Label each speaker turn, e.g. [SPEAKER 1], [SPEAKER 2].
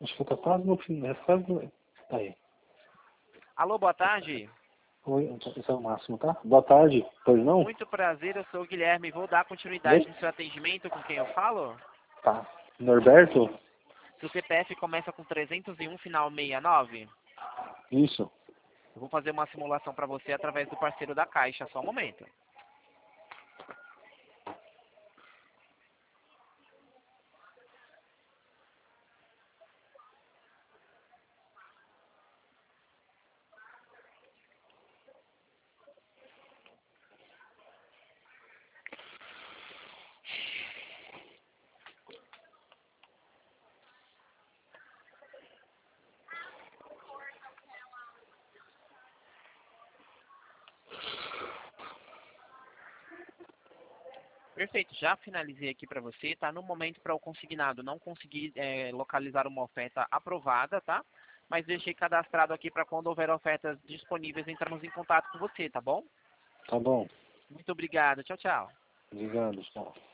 [SPEAKER 1] Acho que tá quase no fim, né? Quase no... Aí.
[SPEAKER 2] Alô, boa tarde.
[SPEAKER 1] Oi, esse é o máximo, tá? Boa tarde, pois não?
[SPEAKER 2] Muito prazer, eu sou o Guilherme. Vou dar continuidade no seu atendimento com quem eu falo.
[SPEAKER 1] Tá. Norberto?
[SPEAKER 2] Seu CPF começa com 301, final 69.
[SPEAKER 1] Isso.
[SPEAKER 2] Eu vou fazer uma simulação para você através do parceiro da Caixa. Só um momento. Perfeito, já finalizei aqui para você, tá? No momento para o consignado não conseguir localizar uma oferta aprovada, tá? Mas deixei cadastrado aqui para quando houver ofertas disponíveis entrarmos em contato com você, tá bom?
[SPEAKER 1] Tá bom.
[SPEAKER 2] Muito obrigado, tchau, tchau.
[SPEAKER 1] Obrigado, tchau.